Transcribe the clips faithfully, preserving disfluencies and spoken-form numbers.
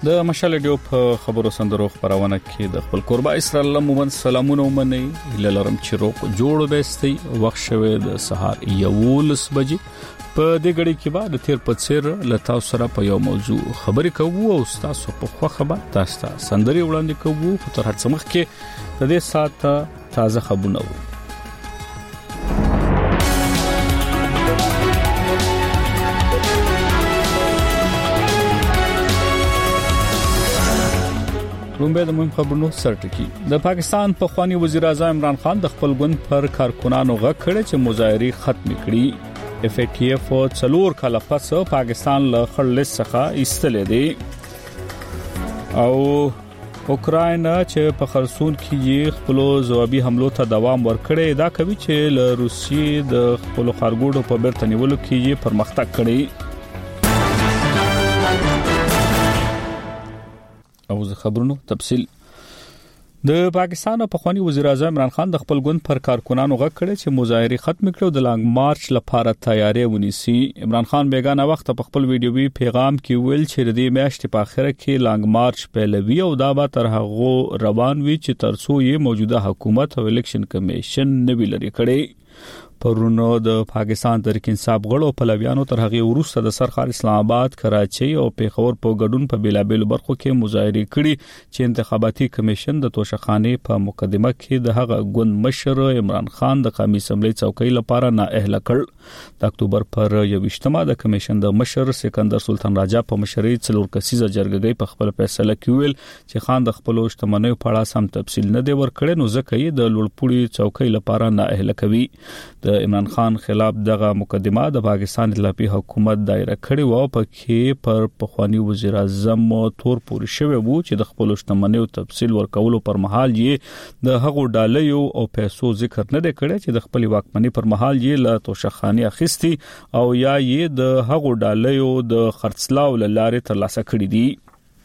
د مشال ډیو په خبرو سندرو خبرونه کې د خپل قربا اسرائیل مومن سلامونه ومني للرم چیروک جوړ بهستي وخت شوه د سهار یولس بجې په دې غړي کې بعد تیر پڅیر لتا سره په یو موضوع خبرې کوو او تاسو په خو خبر تاسو سندري وړاندې کوو خو تر هڅه مخ کې د دې ساعت تازه خبرونه وو رومبه د مهم خبرونو سرټکی د پاکستان په خواني وزیر اعظم عمران خان د خپل ګوند پر کارکونانو غږ کړي چې مظاهري ختم کړي اف ای ټی اف څلور کاله پس پاکستان له خړلس څخه ایستلې دي او اوکراینا چې په خرسون کې خپل ځوابي حملو ته دوام ورکړي دا کوي چې له روسیې د خپل خارګوډو په بیرته نیولو کې پرمختګ کړي او زه خبرونو تفصیل د پاکستان په خواني وزیر اعظم عمران خان د خپل ګوند پر کارکونانو غږ کړي چې مظاهري ختم کړو د لانګ مارچ لپاره تیاری ونیسي عمران خان بیگانه وخت په خپل ویډیوي پیغام کې ویل چې د دې میاشتې په اخر کې لانګ مارچ پیلوي او دا به تر هغه روان وي چې ترڅو یې موجوده حکومت او الیکشن کمیشن نوی لري کړي پرونو د پاکستان تحریک انصاف غړو پلویانو تر هغه وروسته د سرخار اسلام آباد کراچي او پیښور په ګډون په بیلابل برخو کې مظاهره کړي چې انتخاباتي کمیشن د توشخانه په مقدمه کې د هغه ګوند مشر عمران خان د قومي اسمبلی څوکۍ لپاره نااهله کړ د اکتوبر پر یوویشتمه د کمیشن د مشر سکندر سلطان راجا په مشرۍ څلور کسیزه جرګې په خپل فیصله کې ویل چې خان د خپل شتمنۍ په اړه سم تفصیل نه دی ورکړی نو ځکه یې د لوړپوړي څوکۍ لپاره نااهله کوي د عمران خان خلاف دغه مقدمه د پاکستان اطلاعي حکومت دایره کړې و په کې پر پخوانی وزیر اعظم تور پوري شوی وو چې د خپل شتمنۍ تفصیل ورکولو پر مهال یې د هغو ډالیو او پیسو ذکر نه دی کړی چې د خپل واکمنۍ پر مهال یې له توشخانه اخیستي او یا یې د هغو ډالیو د خرڅلاو لاره ترلاسه کړې دي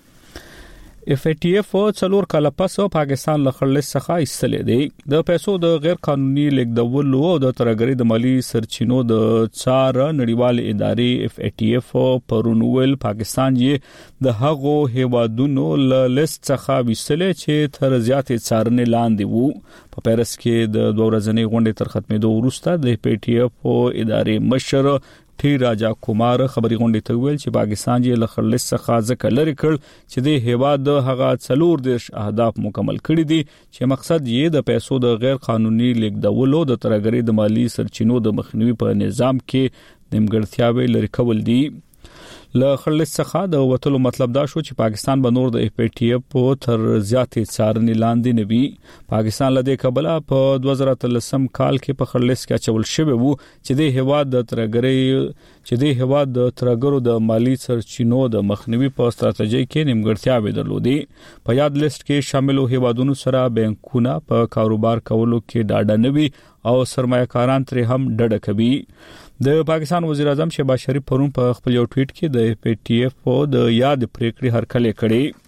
اف ای ټی اف څلور کاله پس پاکستان له خړلس څخه ایستلې دي د پیسو د غیر قانوني لیږدول او د ترګری د مالی سرچینو د څار نړیوال ادارې اف ای ټی اف پرونول پاکستان یې د هغو هیوادونو له لیست څخه ویستلې چې تر زیاتې څارنې لاندې وو په پیرس کې د دوه ورځې غونډې تر ختمېدو وروسته د اف ای ټی اف ادارې مشر ټی راجا کومار خبري غونډې ته ویل چې پاکستان یې له خړلس څخه ځکه لري کړ چې د هیواد د هغه څلور دیش اهداف مکمل کړي دي چې مقصد یې د پیسو د غیر قانوني لیږدولو د ترګری د مالی سرچینو د مخنیوي په نظام کې نیمګړتیاوې لري کول دي له خړلس څخه د وټلو مطلب دا شو چې پاکستان به نور د اف ای ټی اف په تر زیاتې څارنې لاندې نوي پاکستان له دې قبله په دوه زره اتلسم کال کې په خړلس کې چول شوی وو چې د هیواد د ترګری چې د هیواد د ترګرو د مالی سرچینو د مخنیوي په ستراتیژي کې نیمګړتیاوې درلودې په یاد لیست کې شامل هیوادونو سره بانکونه په کاروبار کولو کې ډاډه نوي او سرمایه‌کاران ترې هم ډډه کوي د پاکستان وزیر اعظم شهباز شریف پرون په خپل یو ټویټ کې د اف ای ټی اف او د یاد پریکړې هرکلې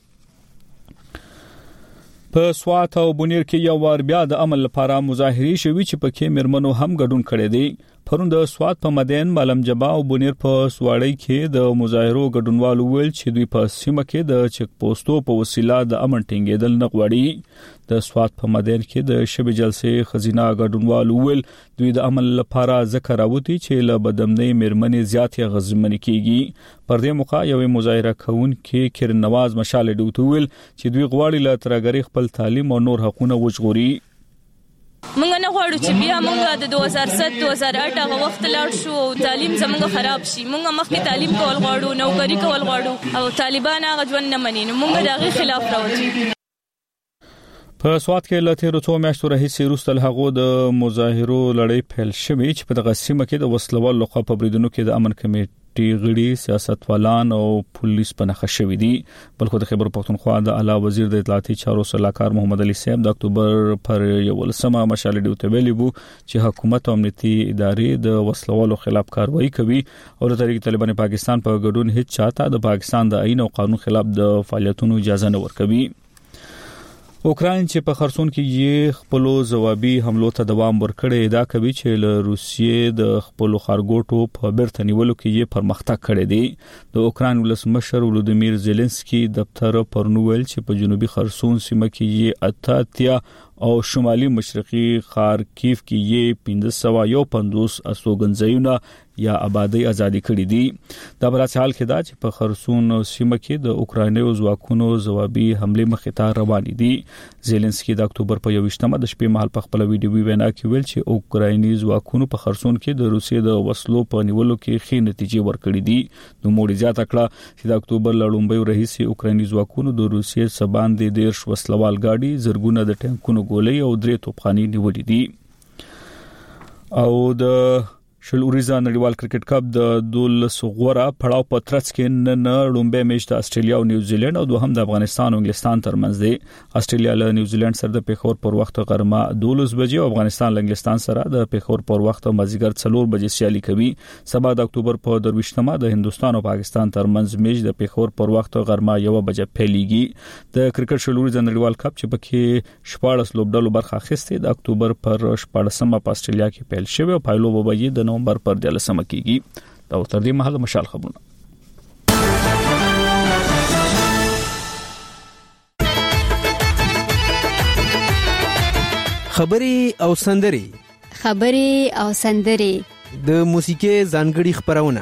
کړې په سوات او بونیر کې یو ور بیا د عمل لپاره مظاهري شوي چې پکې مرمنو هم ګډون کړي دي پرون د سوات په مدین ملم جبا او بونیر په سواړی کې د مظاهرو ګډونوالو ویل چې دوی په سیمه کې د چک پوسټو په وسیله د امن ټینګېدل نه غواړي د سوات په مدین کې د شب جلسې خزینه ګډونوالو ویل دوی د عمل لپاره ذکر راوتی چې له بدمنۍ مرمنې زیاتې غزمن کیږي پر دې موقع یو مظاهره کون کې کرن نواز مشال ډوتو ویل چې دوی غواړي له ترګری خپل تعلیم او نور حقوقونه وژغوري مونږ نه غواړو چې بیا مونږ د دوه هزار سات دوه هزار اته هغه وخت لاړ شو او تعلیم زمونږ خراب شي مونږ مخکې تعلیم کول غواړو نوکری کول غواړو او طالبان هغه ژوند نه مني نو مونږ دغه خلاف راوځو په سوات کې له تیر څو میاشتو راهیسې وروسته هغه د مظاهرو لړۍ پیل شوې چې په دغه سیمه کې د وسلوال لخوا په بریدونو کې د امن کمیټې غړي سیاستوالان او پولیس په نخښه شوې دي بلکې د خیبر پختونخوا د اعلی وزیر د اطلاعاتي چارو صلاحکار محمد علي صاحب د اکتوبر پر یولسمه مشال ډیوته ویلي وو چې حکومت او امنیتي ادارې د وسلوالو خلاف کاروایی کوي او د تحریک طالبان پاکستان په ګډون هیڅ چاته د پاکستان د آئین او قانون خلاف د فعالیتونو اجازه نه ورکوي اوکراین چې په خرسون کې یې خپل ځوابي حملو ته دوام ورکړی دا کوي چې له روسیې د خپل خارګوټو په برته نیولو کې یې پرمختګ کړی دی د اوکراین ولسمشر ولودیمیر زيلنسکي دفتر پرنوول چې په جنوبي خرسون سیمه کې یې اتاتیا او شمالي مشرقي خارکیف کې یې پنځه سوه پنځوس استوګنځایونه یا آبادی ازادي کړې دي دا بل حال کې دا چې په خرسون سیمه کې د اوکرایني ځواکونو ځوابي حمله مخې ته روان دي زيلنسکي د اکتوبر په یوویشتمه د شپې مهال په خپل ویډیوي وینا کې ویل چې اوکرایني ځواکونو په خرسون کې د روسیې د وسلو په نیولو کې ښې نتیجې ورکړې دي نو موږ زیاته کړه چې د اکتوبر لړومبي رئیس اوکرایني ځواکونو د روسیې سباندې دیرش وسلوال ګاډي زرګونه د ټانکونو ګولۍ او درې توپخانې نیولې دي او د شل اوریزا نړیوال کرکټ کپ د دولس غوړه پړاو په ترڅ کې نن لومبه میچ د استرالیا او نیوزیلند او دوهم د افغانستان او انګلستان ترمنځ دی استرالیا له نیوزیلند سره د پیښور پر وخت غرمه دولس بجې او افغانستان له انګلستان سره د پیښور پر وخت مازیګر څلور بجې سیالي کوي سبا د اکتوبر په درویشتمه د هندستان او پاکستان ترمنځ میچ د پیښور پر وخت غرمه یو بجې پیلېږي د کرکټ شل اوریزا نړیوال کپ چې پکې شپاړس لوبډلو برخه اخیسته د اکتوبر پر شپاړسمه په استرالیا کې پیل شوی او پایلو وبوي د نومبر پر دلسمه کېږي دا تر دې مهال مشال خبرونه خبري او سندري خبري او سندري د موسیقي ځانګړي خبرونه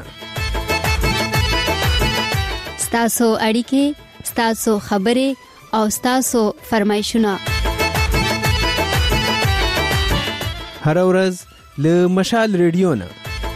ستاسو اړیکې ستاسو خبري او ستاسو فرمایشونه هر ورځ له مشال ریډیو نه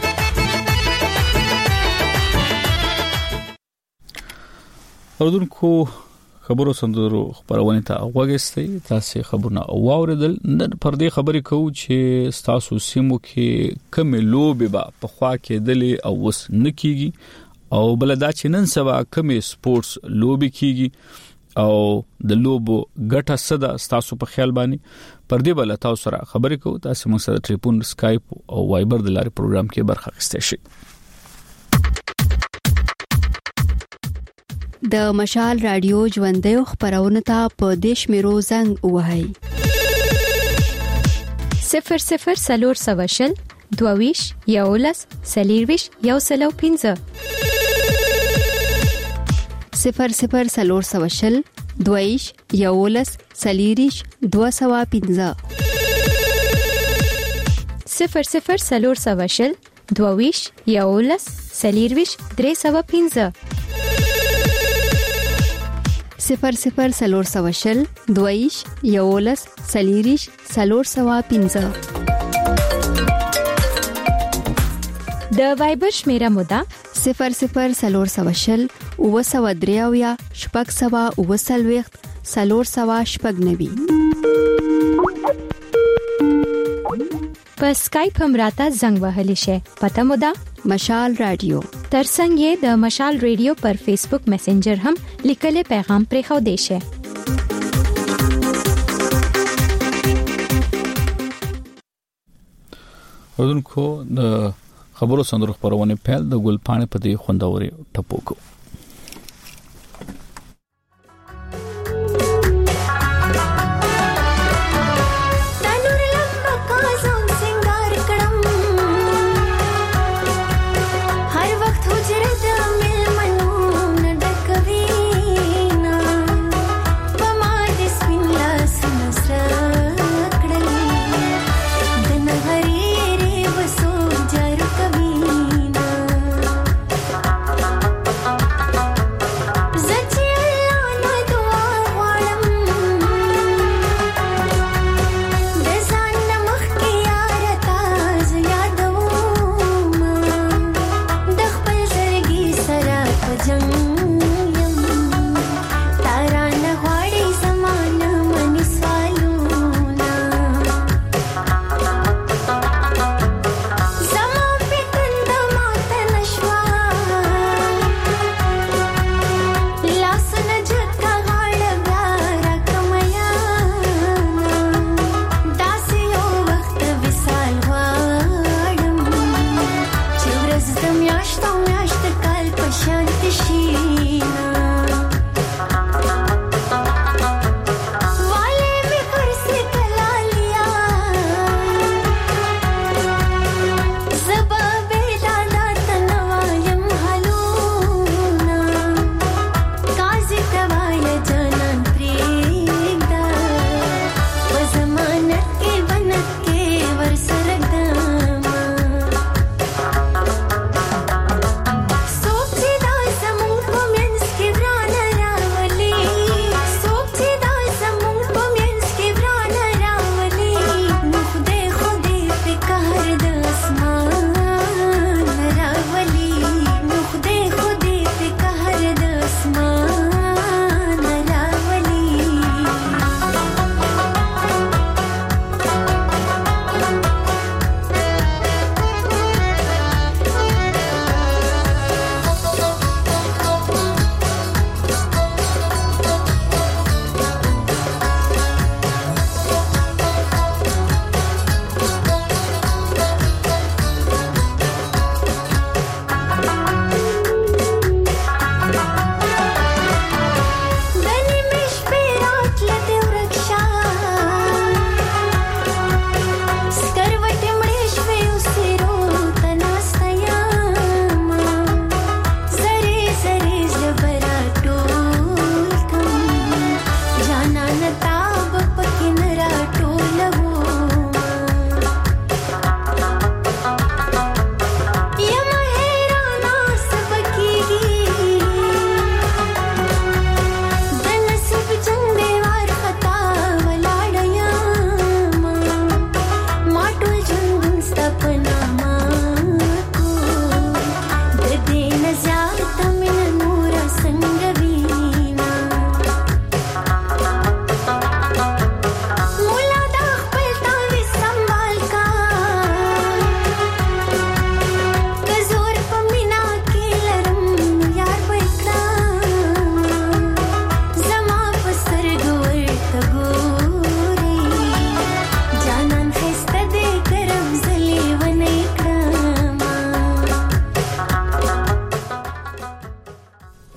اوردونکو خبرو سندرو خبرونه ته وګورئ تاسو خبرونه واوریدل نن پر دې خبرې کوو چې تاسو سیمو کې کوم لوبي به په خوا کې دلی او وس نکېږي او بلدا چې نن سبا کوم سپورتس لوبي کېږي او د لوبو ګټه صدا تاسو په خیال باندې پر دې بل تاسو سره خبرې کوو تاسو موږ سره ټلیفون سکایپ او وایبر د لارې پروګرام کې برخه اخیستئ شئ د مشال رادیو ژوندې خبرونه ته په دیش میرو زنګ وهاي صفر صفر سلور سواشل دوویش یولس سلیرویش یو سلو پینزه صفر صفر سلور سواشل دوویش یولس سلیریش دو سوا پینزه صفر صفر سلور سواشل دوویش یولس سلیرویش درې سوا پینزه صفر صفر سلور سواشل دویش یولس سلیریش سلور سوا پینزه د وایبر شمیره مودا صفر صفر سلور سواشل او سوا دریاویا شپږ سوا او سلويخت سلور سوا شپږ نوي په سکایپ هم راته زنګ وهلی شي پته مودا مشال رادیو ترڅنګ یې د مشال ریډیو پر فیسبوک میسنجر هم لیکل پیغام پرې خو دی شي ودونکو د خبرو سندرو خبرونه پیل د ګل پاڼې په دې خوندوري ټپوکو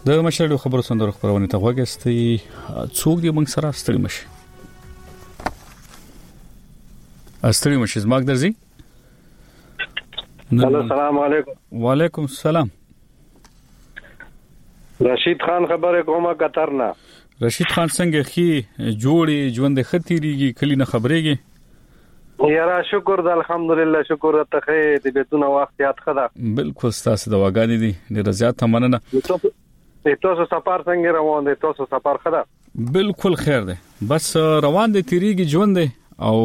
د مشرډو خبرو سندرو خبرونه ته وګستي څوک دی موږ سره ستړي مشي ستړي مشي زماګ درځي. السلام علیکم. وعلیکم السلام. رشید خان خبره کومه قطر نه. رشید خان څنګه خي جوړي ژوند خطيريږي کلی نه خبرېږي. یاره شکر د الحمدلله شکر ته خې د بیتونه وخت یاد خدا. بالکل تاسو د واګانی دي ډیر زیات مننه. تاسو سفر څنګه روان دي؟ تاسو سفر خدا بالکل خیر دی بس روان دي تیریږي ژوند دی او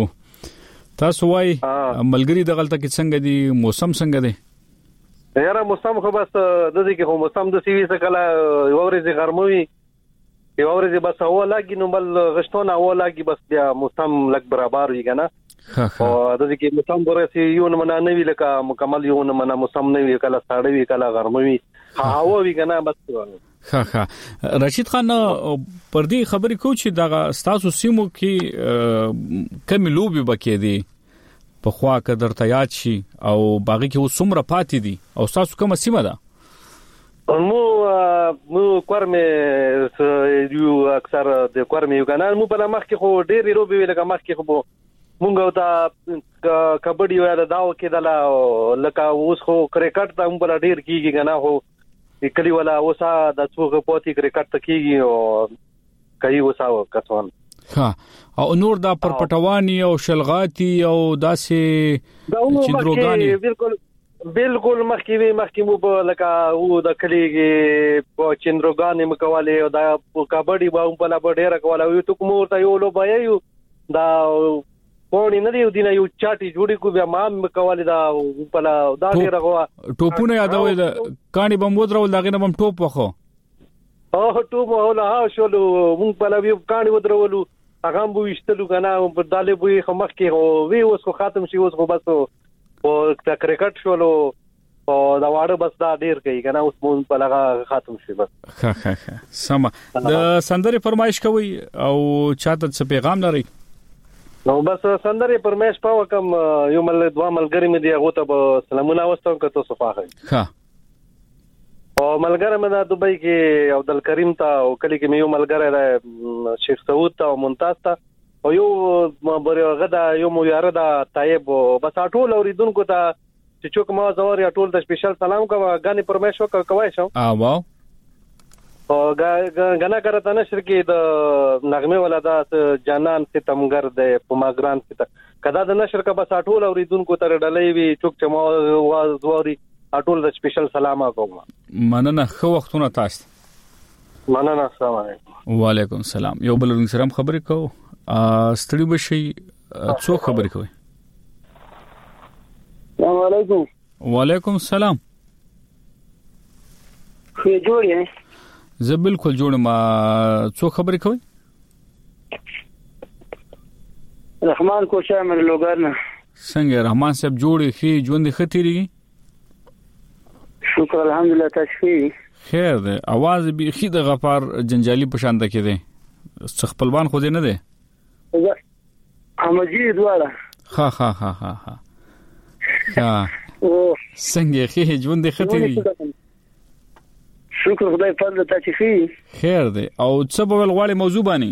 تاسو وای ملګری د غلطه کې څنګه دي موسم څنګه دی؟ یاره موسم خو بس د دې کې خو موسم د سیوی څخه کله اورځي ګرموي یو اورځي بس هوا لاګي نو بل غشتونه هوا لاګي بس بیا موسم لګ برابر وي کنه. او د دې کې موسم ورسي یو نه نه وی لکه مکمل یو نه نه موسم نه وی کله ساړه وی کله ګرموي هوا وی کنه بس. ها ها رشید خان پر دې خبرې کو چې دا تاسو سیمو کې کم لوبي بکې دي په خوا قدر ته یاد شي او باغی کې وسمره پاتې دي او تاسو کومه سیمه ده؟ مو مو کورمه یو اکثر د کورمه یو کنه مو په مخ کې خو ډېر لوبي لکه مخ کې خو مونږ ته کبډي یا داو کې دلا لکه اوس خو کرکټ ته مو بل ډېر کیږي کنه هو کلی ولا اوسا د څوک پوتي کرکټ ته کیږي او کوي اوسا کسان. ها او نور دا پر پټوانی او شلغاتی او داسې چندروګانی بالکل بالکل مخکې وی مخکې مو په لکه او د کلیږي په چندروګانی مکواله او دا کبډي باو په لا ډېر کوله یو ټکو مو ته یو لو بایو دا پونی نه دی دینه یو چاټي جوړی کو بیا ما مکواله دا په لا دا ډېر غوا ټوپونه یادوي دا کانی بم ودرول داغه نه بم ټوپ وخو او ټوپ ولا ها شولو مونږ په لا وی کانی ودرولو هغه مو وشتلو کنه په دالې بوې خمخ کې هو وی اوس خو ختم شي اوس خو بس او د کرکټ شولو او دا واړه بس دا ډیر کوي کنه اوس مون په لغه ختم شي بس. ها ها ها سم د سندري فرمایش کوي او چاته څه پیغام لري؟ نو بس سندري فرمایش پاو کوم یو مل دوا ملګری مې دی هغه ته سلامونه واستم کته صفاخه. ها او ملګری مې د دوبۍ کې عبد الکریم ته او کلی کې مې یو ملګری دی شیخ سعود ته او ممتاز ته او یو برغه دا یو مو یاره دا طيب بس ټول اوریدونکو ته چې چوک ما زور یا ټول ته سپیشل سلام کوم غاني پرمیشو کوي شو ا واو او غنا کرته نشر کې د نغمه ولدا جانان ستمګر د پماګران ست کدا د نشر کا بس ټول اوریدونکو ته ډلې وی چوک چې ما زوري ټول د سپیشل سلام کوم. مننه خو وختونه تاسو مننه. السلام علیکم. وعلیکم السلام. یو بل سلام خبرې کو ستړي بشي څو خبرې کوي؟ السلام علیکم. وعلیکم السلام. خو جوړ یې؟ زه بالکل جوړ ما څو خبرې کوي؟ رحمان کوشا مر لوګرنا. څنګه رحمان صاحب جوړې خي ژوند خطيري؟ شکر الحمدلله تاسو خیر ده. आवाज به خي د غفار جنجالي پشانده کې ده خپلوان خو دې نه ده امجی دواړه. ها ها ها ها ها ها څنګه خي ژوند خطيري؟ شکر خدای فضل ته چې خي خیر ده. او څه په غواړي موضوع باندې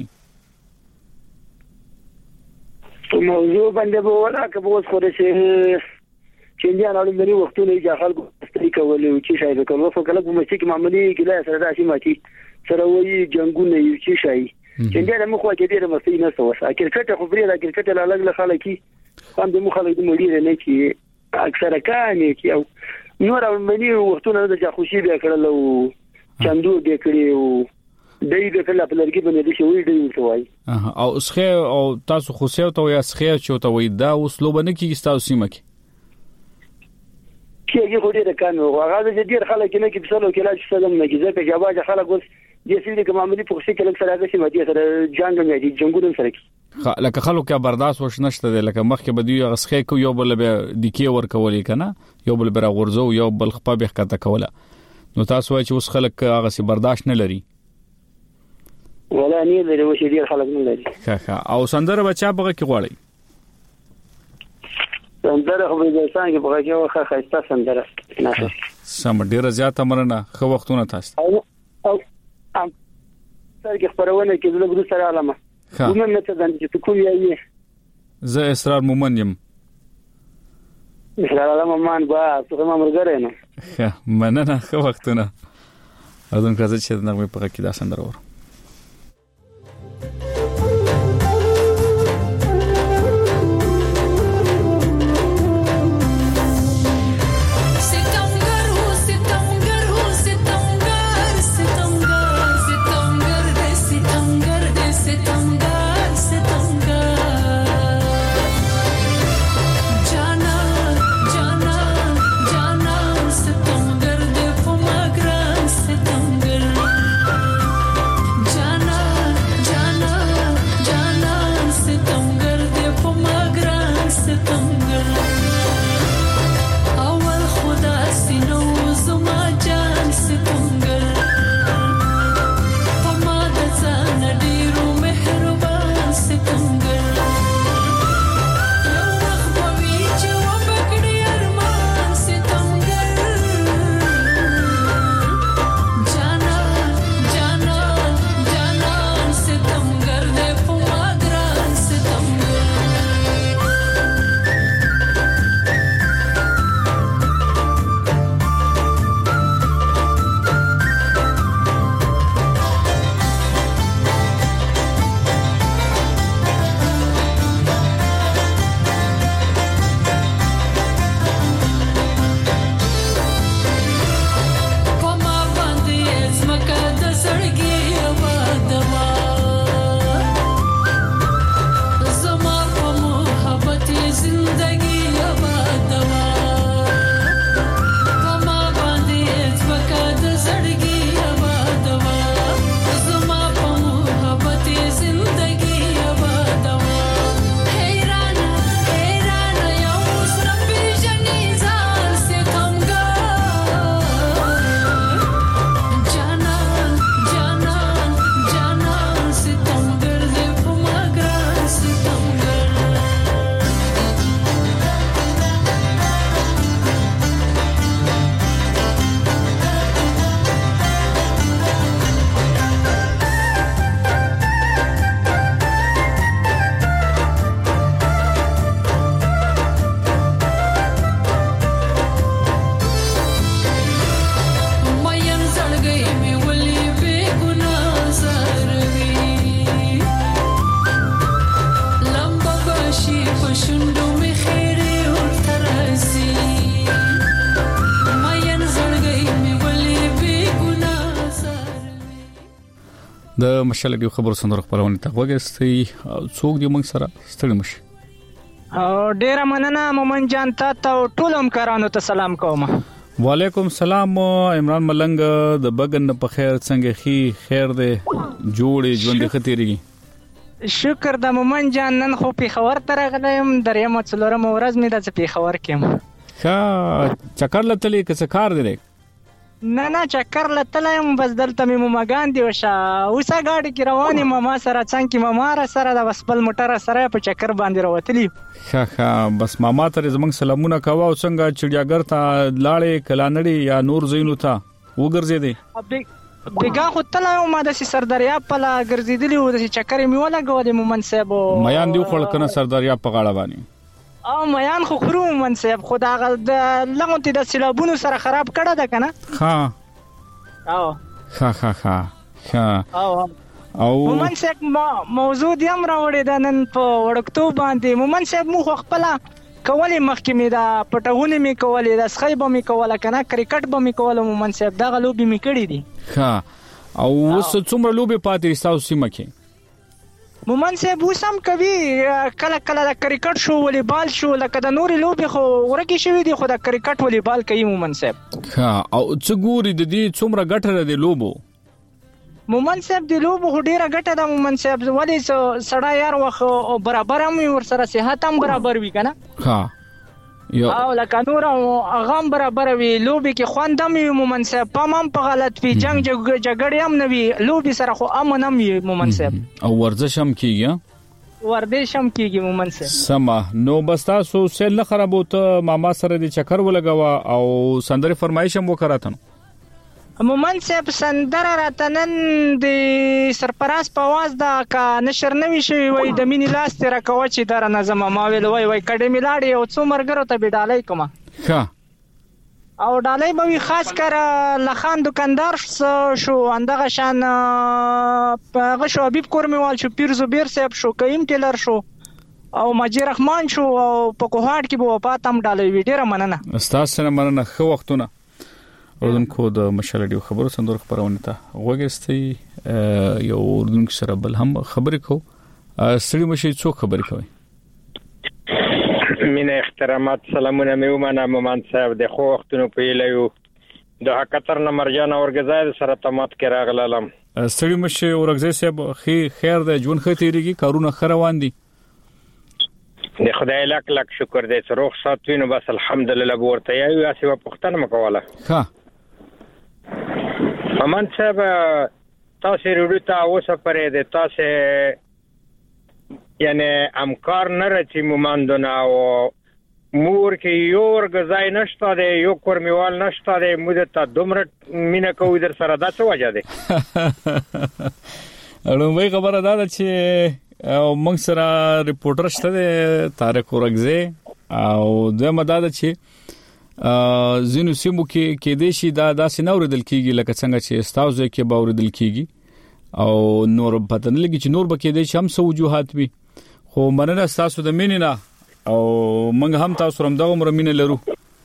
موضوع باندې به ولا که به اوس خوري چې چې نه اړ لري وختونه چې خلکو استری کولې او چې شاید کله په کله کوم چې معمولی کله سره راشي ماتي سره وایي جنگونه یو چې شي چې نه مخ واکې ډیره مستي نه سوسه کرکټ خو بری دا کرکټ لا لګ خلک هم د مخ خلک د مړي نه چې اکثره کاني چې او نور منی وختونه د خوشي به کړل او چندو دې کړی او دای د کله په لرګي باندې د شوی دی وای او اسخه او تاسو خو سیو ته یا اسخه چوته وای دا اوس لوبنه کې تاسو سیمه کې کېږي خو ډېر کانو هغه د ډېر خلک نه کې بسلو کې لا چې سلام نه کې ځکه جواب خلک اوس د سړي د معاملې په څیر کې لکه سره هغه سیمه دي سره جنگ نه دي جنگونه سره کې لکه خلکو کې برداشت وښ نشته لکه مخکې بدی غسخه کو یو بل به د کې ور کولې کنه یو بل بر غورځو یو بل خپه به کته کوله نو تاسو وایي چې اوس خلک هغه سي برداشت نه لري ولا نه لري و چې ډېر خلک نه لري ښه ښه او سندره بچا بغه کې غواړي سندره خو به څنګه بغه کې واخه خسته سندره نه سم ډیره زیاته مرنه خو وختونه تاسو او ام سره کې خبرونه کې زه ګورم سره علامه کومه مته د چې کوم یې زه اسرار مومن یم. اسرار علامه مان با څه ما مرګره نه ښه مننه ښه وختونه اذن کړه چې نغمه په کې دا سندره ور د مشال دی خبر سندره خبرونه ته وګستي څوک دی موږ سره ستړي مشي. او ډیر مننه مومن جان ته ټول همکارانو ته سلام کوم. وعلیکم سلام عمران ملنګ د بغن په خیر څنګه خي خیر دی جوړې ژوند ختيري. شکر د مومن جان نن خو په خبر ترغلم دریم څلورم ورځ می د په خبر کېم. ښه چکر لته کې څه کار دی؟ نه نه چکر لته بس دلته می مومګان دی وشه اوسه گاډي کې رواني ماما سره څنګه ماما را سره د وسپل موټر سره په چکر باندې وروتلی. ښه ښه بس ماما ته زمنګ سلامونه کاوه او څنګه چړیاګر ته لاړې کلانړي یا نور زینو ته وګرځې دي؟ بیگا خو تل ما د سرداریا په لا ګرځیدلی و د چکر می ولا غوډه مومن صاحب میان دی خپل کنه سرداریا په غاړه باندې او میان خو خرو مومن صاحب خدا د لغونتی د سیلابونو سره خراب کړه ده کنه. ها او ها ها ها او او مومن صاحب موضوع دی هم راوړی د نن په وړکتو باندې مومن صاحب مو خپل کولی محکمې دا پټهونه می کولې د سخی به می کوله کنه کرکټ به می کوله مومن صاحب دا غلوبي می کړی دي. ها او وس څومره لوبي پاتې تاسو سیمه کې مومن صاحب وسم کوي کله کله د کرکټ شو والیبال شو لکه د نوري لوبي خو ورکی شوی دی خو د کرکټ والیبال کوي مومن صاحب. ها او څه ګوري د دې څومره ګټه دی لوبو؟ مومن صاحب د لوبو ډیره ګټه ده مومن صاحب ولې سړی یار وخت برابر هم ور سره صحت هم برابر وي کنه. ها یو او لکه نور اغام برابر وي لوبي کې خوندم وي مومن صاحب پام په غلط وي جنگ جګړې هم نه وي لوبي سره خو امن هم وي مومن صاحب او ورزش هم کیږي ورزش هم کیږي مومن صاحب. سما نو بس تاسو سیل خرابوت ماما سره د چکر ولګوا او سندره فرمایش هم وکړاتنو. مومن صاحب سندره راتنن د سرپراز په आवाज دا کا نشر نوي شي وای د مینی لاس تر کوي چې در نظم ما ویل وای وای کډه میلاړي او څو مرګرو ته بډالای کوم ښه او ډالای به خاص کر لخان دکاندار شو اندغه شان په شو حبیب کورمیوال شو پیر زبیر صاحب شو کیم ټیلر شو او ماجی رحمان شو او په کوهاټ کې به وفات هم ډالای وی ډیره مننه استاد سره مننه خو وختونه اردنکو د مشالډیو خبرو صندوق خبرونه ته وګرستي یو اردن سره بل هم خبرې کو سړي مشي څو خبرې کوي مینه احترامات سلامونه میومانه مومن صاحب د خو وختونو په لیو د حقتر نمبر جان اورګزای سره تمات کې راغلم سړي مشي اورګزای صاحب خي خیر د جون خطرېږي کارونه خروان دي د خدای لاک لاک شکر دې سروخ ساتوینو بس الحمدلله ورته یو اسی په پختنه مکواله ها مومن صاحب تاسو ورته اوسه پرې د تاسو یعنی امکار نه رچی مومندونه او مور کې یو ورګزای نشته دی یو کورمیوال نشته دی موږ ته دومره مینه کوو در سره دا څه وجه دی اړومبه خبره دا ده چې او موږ سره ریپورټر شته دی طارق ورګزی او د مداده چې زینو سیمو کې کې دیشي دا داسې نور دل کیږي لکه څنګه چې استاوزه کې باور دل کیږي او نور پته نه لګي چې نور به کې دی شم سو وجوهات وي خو مننه تاسو د مینینا او موږ هم تاسو رم دغه مر مینه لرو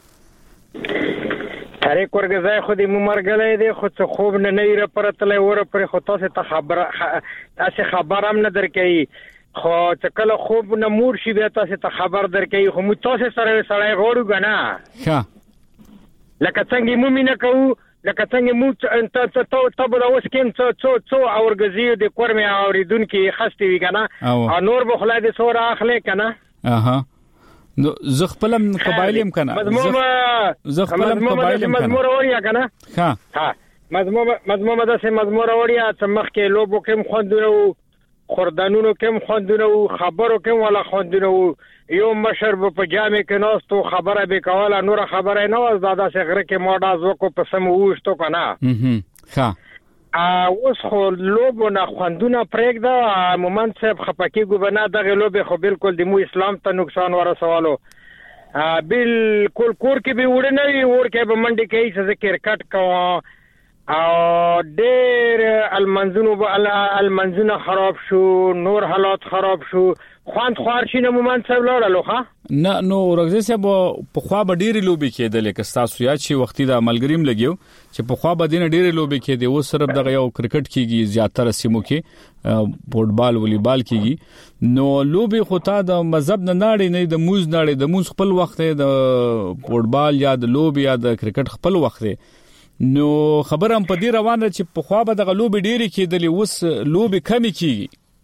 طارق ورګزی خو دې مرګلې دی خو څه خوب نه نه ر پرتلې ور پر خو تاسو ته خبره تاسو خبر هم نه درکې خو چې کله خوب نه مور شي به تاسو ته خبر درکې خو مو تاسو سره سره غوړو غنا ښه لکه څنګه مو مینه کوو لکه څنګه مو ته ته ته به اوس کې څو څو څو اورګزی د کورمه اوریدونکو خسته وی غنا او نور به خلای دې سور اخلي کنه اها نو زه خپلم قبایلیم کنه زه خپلم قبایلیم کنه مزمور اوریا کنه ها ها مزمور مزمور د سه مزمور اوریا چې مخکې لوبو کې خوندونه خوردانونو کې خوندونه خبرو کې ولا خوندونه یو مشر په جامع کې نوستو خبره به کوله نور خبره نه و زاده څنګه کې موډا زوکو په سم وښتو کنه ها اوس خو لوبو نه خوندونه پرېږده مومن صاحب خپکی ګوبنا دغه لوبه خو بالکل د مو اسلام ته نقصان ورسولو بالکل کور کې به وړ نه وي ور کې به منډي کې څه کرکټ کو او ډېر المنزونو المنزونه خراب شو نور حالات خراب شو خوان خوار شي نه مومن صاحب لاړو ښه نه نو ورغزه صاحب په خوا به ډېری لوبي کېدل که تاسو یا چې وختي د عملګریم لګیو چې په خوا به دینه ډېری لوبي کېدي او صرف دغه یو کرکټ کېږي زیاتره سیمو کې فوټبال والیبال کېږي نو لوبي خو تا د مذهب نه ناړي نه د موز ناړي د موز خپل وخت د فوټبال یا د لوبي یا د کرکټ خپل وخت نو خبر هم په دې روانه چې په خوا به دغه لوبي ډېری کېدل اوس لوبي کمی کېږي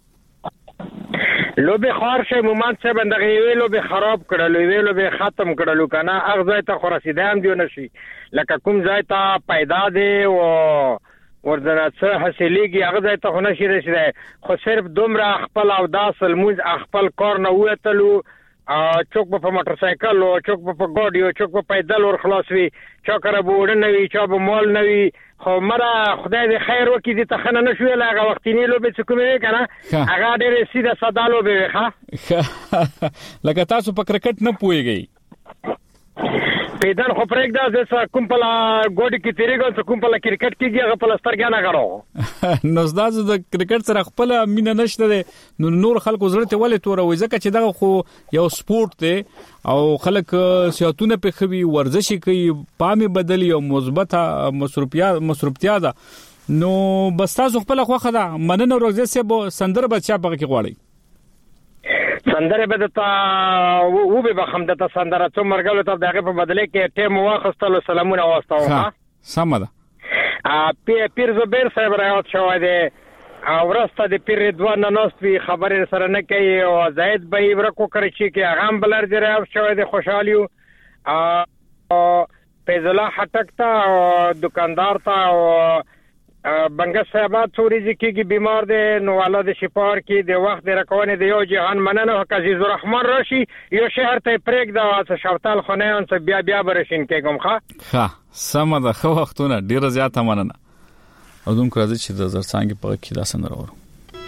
لوبه خار شه مومن صاحب دغه ویلو به خراب کړلو ویلو به ختم کړلو کنه اغه ته خو رسیدام دیو نشي لکه کوم ځای ته پیدا دی او ورته څه حاصلېږي هغه ته خو نشي رسیدای خو صرف دومره خپل او داسل موز خپل کار نه وېتلو چوک په موټر سایکل او چوک په ګاډي او چوک په پیدل ور خلاص وي چاکره بوډ نه وي چا به مال نه وي خو مره خدای دې خیر وکړي دې تخنه نشو هغه وختینی لوبه چې کومې کنه هغه ډېر سیده ساده لوبه ښه لکه تاسو په کرکټ نه پويږئ پیدان خو پرېږده زه کوم په ګوډي کې تیریږم چې کوم په کرکټ کېږي هغه په سترګې نه غړو نو زداز د کرکټ سره خپل مینه نشته نو نور خلکو زړه ته ولې تور وي ځکه چې دغه خو یو سپورت دی او خلک سیاحتونه په خوي ورزش کوي پامي بدلی او مثبت مصروفیات مصروفتیا ده نو بس تاسو خپل خوخه ده مننه ورځ سه سندر بچا په کې غواړي سندره به تا و به بخم د تا سندره څو مرګلو ته دغه په بدله کې ټیم واخستلو سلامونه واستاو ها سم ده ا پیر زبیر صاحب راوت شو دی او ورسته د پیر رضوان نوستوي خبرې سره نه کوي او زید به ورکو کړی چې هغه بلر دی راوت شو دی خوشالیو ا فیض الله حټک ته دکاندار ته او بنګس صاحب توريزي کې بیمار دي نو الله د شفار کې د وخت د رکونې د یو جهان مننه عزیز الرحمن راشي یو شهر ته پرېګ دا شاوتال خونه اون څه بیا بیا برشین کې کوم ښه ښه سم ده خو وختونه ډیر زیاته مننه او دوم کړه چې د زرڅانګ په کې دا سندره ورو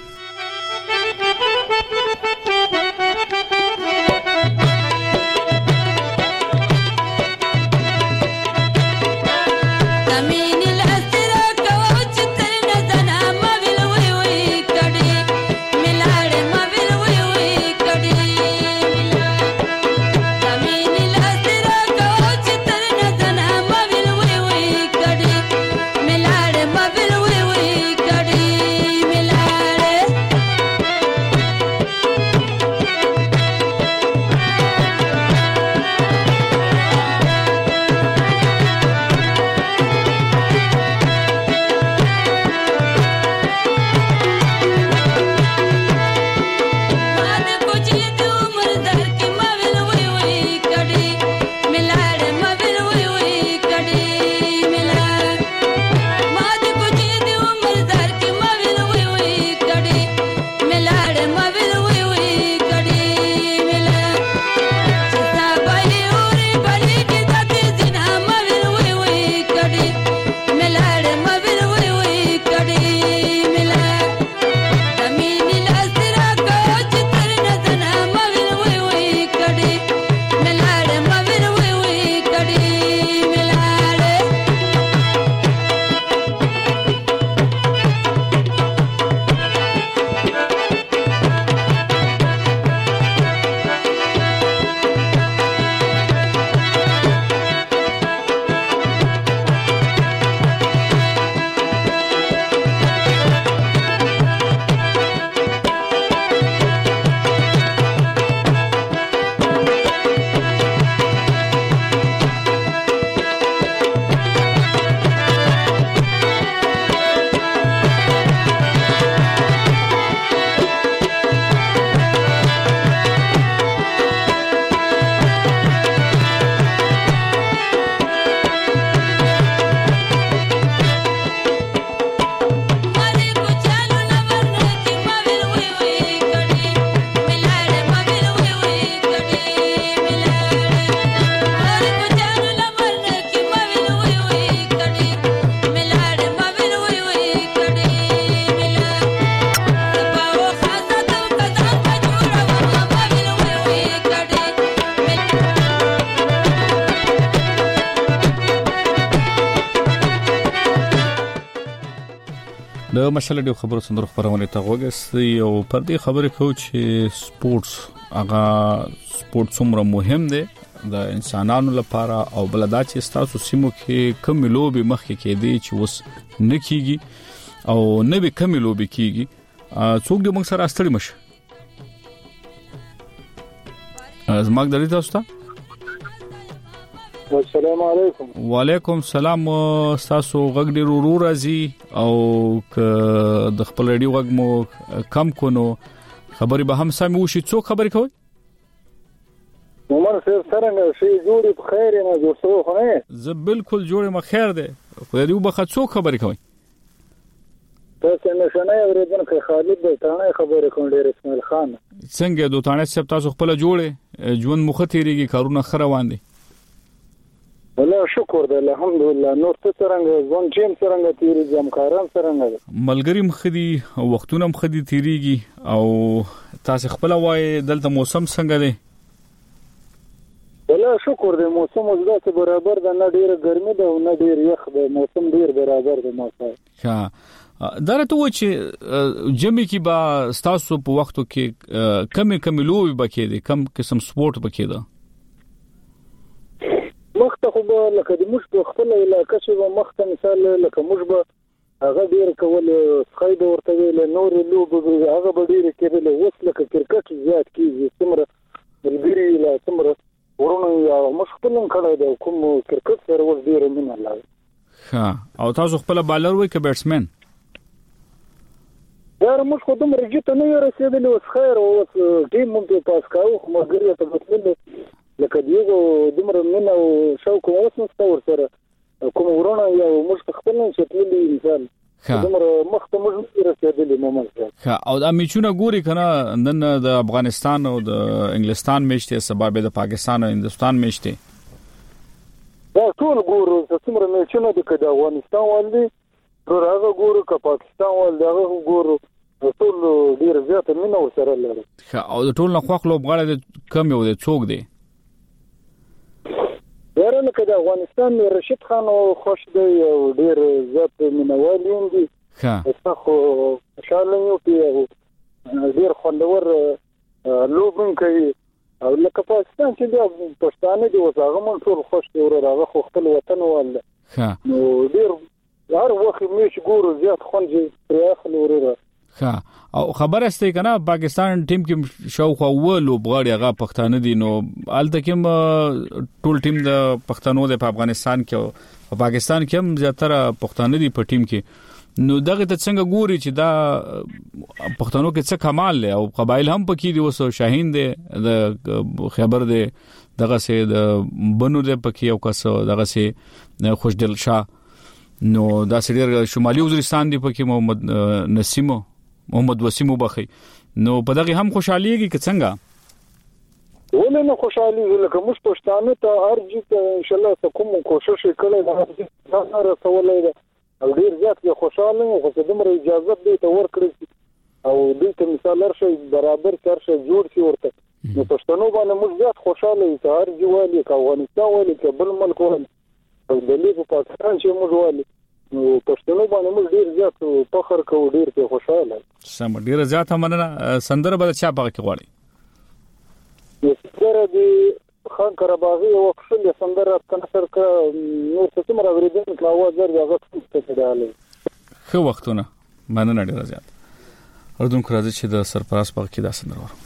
د مشله د خبرو سندرو خبرونه ته وګورئ او پر دې خبرې کوم چې سپورتس هغه سپورت څومره مهم دی د انسانانو لپاره او بلدا چې تاسو سیمو کې کم لوبي مخکې کېدي چې وس نکېږي او نه به کم لوبي کېږي څوک دې موږ سره استړي مشه زماګ درې تاسو ته السلام علیکم وعلیکم السلام تاسو غږ ډیر ورو راځي او ک د خپل ریډیو غږ مو کم کونو خبري به هم سمې وشي څوک خبري کوي عمر صاحب څنګه شي جوړي په خیر نه جوړ شو خو نه زه بالکل جوړه ما خیر ده خو دې وبخه څوک خبري کوي تاسو نشنه ورېدل کې خالد د تانه خبرې کوم ډیر اسماعیل خان څنګه دوه تانه صاحب تاسو خپل جوړه ژوند مخ تیریږي کارونه خروان دي والله شکر ده الحمدلله نور څه څنګه ځون چیم څنګه تیری جمکاران څنګه ملګری مخدي وختونه مخدي تیریږي او تاسو خپل وای دلته موسم څنګه دی والله شکر ده موسم اوس برابر ده نه ډیره ګرمي ده او نه ډیر یخ ده موسم ډیر برابر ده موسم ها درته و چې جمی کې با تاسو په وختو کې کمی کمی لوبي بکې دي کم قسم سپورت بکې ده مخته خو لکه د مش په خپل علاقې چې مخته مثال لکه مش به هغه ډیر کول خاید ورته ویل نور لوب هغه به ډیر کېدل اوس لکه کرکټ زیات کیږي څومره بلګری لا څومره ورونه یا مش خپل کړه د کوم کرکټ سره ور ډیر مینه لري ها او تاسو خپل بالر وای ک بیټسمن دا مش خو دوم رجته نه رسیدلی اوس خیر او ټیم مونږ پاس کاوه مګر ته بدلل لکه دیغه دمر منه او شوق اوس نو ور سره کوم ورونه یا مش خپل نه شتلی انسان دمر مخته موږ رسېدلې مومن ښه او د میچونه ګوري کنه نن د افغانستان او د انګلستان میشته سبب د پاکستان او هندستان میشته دا ټول ګورو څومره میچونه د کډه افغانستان والي هغه ګورو که پاکستان والي هغه ګورو ټول ډیر زیات مینه وسره لري او د ټول نه خوښ لوبغاړي کم یو د څوک دی ورنه که د افغانستان رشید خان خوش دی او ډیر زیات مینوال دي ښه خو خوشاله یو چې ډیر خوندور لوبون کوي او لکه پاکستان چې د پښتانه دی وساغه مون ټول خوش دی ورغه خو خپل وطن ول ښه نو ډیر هر وخت میش ګورو زیات خونځي پرخل ورره ښه او خبر استه کنه پاکستان ټیم کې شاوخوا و لوبغاړي هغه پښتانه دي نو الته کې ټول ټیم د پښتنو د افغانستان کې او پاکستان کې هم زیاتره پښتانه دي په ټیم کې نو دغه ته څنګه ګوري چې دا پښتنو کې څه کمال له او قبایل هم پکې دي وسو شاهین دي د خبر دي دغه سه د بنو دي پکې او کس دغه سه خوشدل شاه نو دا سړي شمالي وزیرستان دي پکې محمد نسیم محمد وسیم وبخي نو په دغه هم خوشاليږي که څنګه ولې نه خوشالي لکه موږ پښتانه ته ارجو ته ان شاء الله کوم کوشش کړي دا نه رسولای او ډیر زیات خوشاله خو دمر اجازه دی ته ورکړي او دې ته مثال ورشي برابر کارشه جوړ شي ورته نو پښتنو باندې موږ زیات خوشاله یو ته ارجو والی کا افغانستان والی کا بل ملک والی او د لیکو پاکستان چې موږ والی نو پښتنو باندې موږ ډیر زیات فخر کوو ډیر په خوشاله سم ډیر زیات مننه سندره به چا پغه کې غواړي سندره دی خان کرباغي او خپل سندره کنسر کا نو څه مر اوریدل کله اواز ورغی هغه څه کېداله خو وختونه مننه ډیر زیات اردن کراځي چې د سرپرست پغه کې دا سندره ور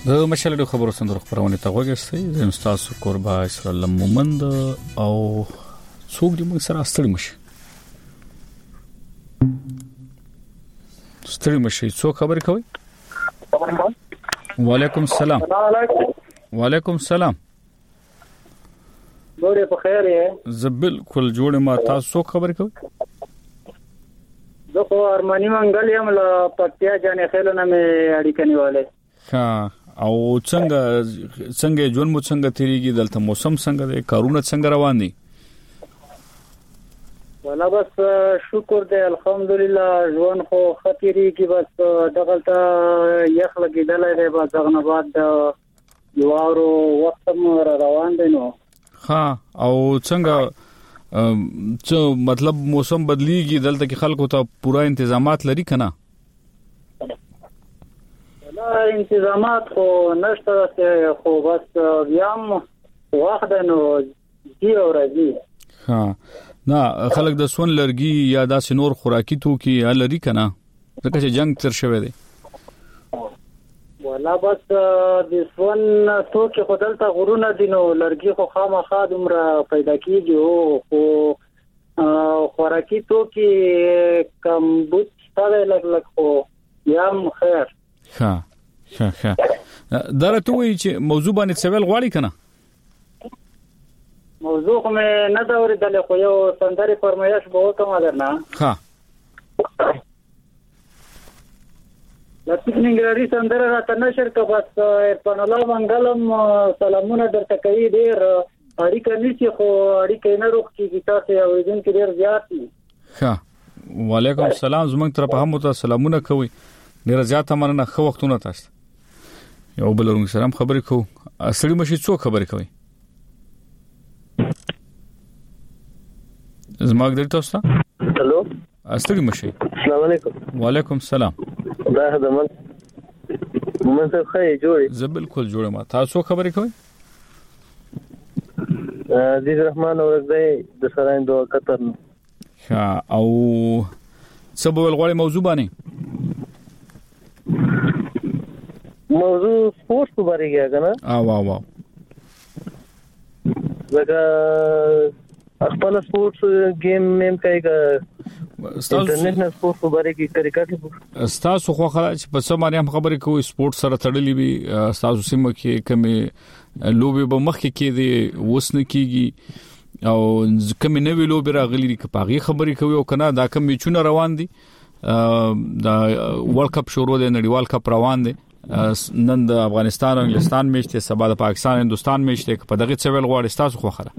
د مشال د خبرو صندوق خبرونه ته وګورئ زم تاسو قربا اسرائیل مومند او څوک دې موږ سره ستړي مشي ستړي مشي څوک خبرې کوي وعلیکم السلام وعلیکم السلام ډوډۍ په خیر یې زه بالکل جوړ ما تاسو خبرې کوي زه خو ارمانی منګل یم له پکتیا جانې خیلونه مې اړیکه نیولې ها او څنګه څنګه ژوند مو څنګه تیریږي دلته موسم څنګه دی کارونه څنګه روان دي ولا بس شکر دی الحمدلله ژوند خو خطرېږي بس دغلته یخ لګېدلی دی بس دغه نه بعد یوارو وخت مو روان دی نو ها او څنګه څه مطلب موسم بدلیږي دلته کې خلکو ته پورا تنظیمات لري کنه لا تنظیمات خو نشته خو بس بیام وخت نو دی اورځي ها نه خلک د سون لرګي یا د سنور خوراکي توکي لري کنه ځکه چې جنگ تر شوه دی ولا بس د سون توکي خدلته غرونه دي نو لرګي خو خامخا دومره پیدا کیږي او خو خوراکي توکي کم بوت ستاره لګ لګ خو یم خیر ها ها ها درته وی چې موضوع باندې سوال غواړي کنه موضوع کوم نه دا ورته خو یو سندري فرمایش به وکم درنه ها لکه ننګرهاري سندره راته نشر کا بس په الله منګلم سلامونه درته کوي ډیر اړیکه نشي خو اړیکه نه روخ کیږي تاسو یو دین کې ډیر زیات دي ها وعلیکم السلام زمونږ تر په هم ته سلامونه کوي ډیر زیات مننه خو وختونه تاسو یو بل رنګ سلام خبرې کو اصلي مشي څو خبرې کوي زماګ دې تاسو هلو اصلي مشي السلام علیکم وعلیکم السلام دا د من مومن څه خی جوړ زه بالکل جوړ ما تاسو خبرې کوي عزیز رحمان اورګدی د سراین دوه قطر ها او سبب الغوړی موضوع باندې موضوع سپورت په اړه کې کنه اه واه واه لکه خپل سپورت گیم نیم کوي که انټرنیشنل سپورت په اړه کې کرکټ تاسو خو خلاص په څه باندې هم خبرې کوي سپورت سره تړلې وي تاسو سیمه کې کمې لوبي به مخ کې دي وسنه کیږي او کمې نوې لوبي راغلي دي کپاغي خبرې کوي او کنه دا کم میچونه روان دي دا ورلد کپ شروع دی نړیوال کپ روان دی نن د افغانستان او انګلستان میچ ته سبا د پاکستان هندستان میچ ته په دغه څه ویل غواړي تاسو خو خره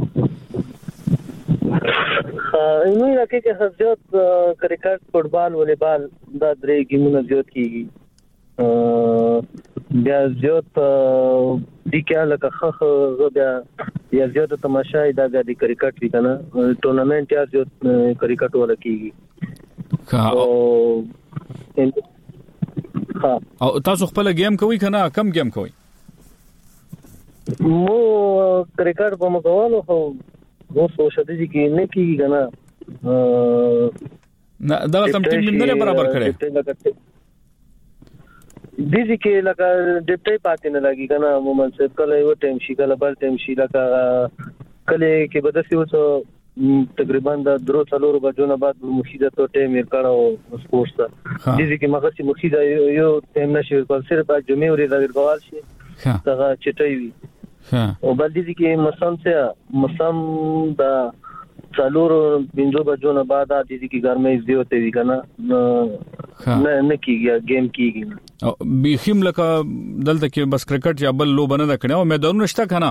نو راکې چې حضرت کرکټ فوټبال والیبال دا درې گیمونه زیات کیږي بیا زیات دي کې لکه خخ بیا یا زیات تماشای دا د کرکټ وی کنه ټورنمنت یا زیات کرکټ ولا کیږي او تاسو خپل گیم کوي کنه کم گیم کوي مو کرکټ په مګوالو خو نو سوشل دي کې نه کیږي کنه نه دا تم ټیم نه برابر کړي دي چې لکه ډیپټي پاتې نه لګي کنه مومن څه کله یو ټیم شي کله بل ټیم شي لکه کله کې بدسي وڅ تقریبا د درو څلور بجو نه بعد مخیده ته ټیم یې کړو سپورتس ته دي چې مخه چې مخیده یو ټیم نشي پر سر په جمعې ورې دا ورغوال شي دا چټي وي او بل دي چې مسام څه مسام دا څلور بنځو بجو نه بعد د دې کې ګرمه زیو ته وی کنه نه نه کیږي گیم کیږي او بخیم لکه دلته کې بس کرکټ یا بل لو بنه کړي او میدانونه شته کنه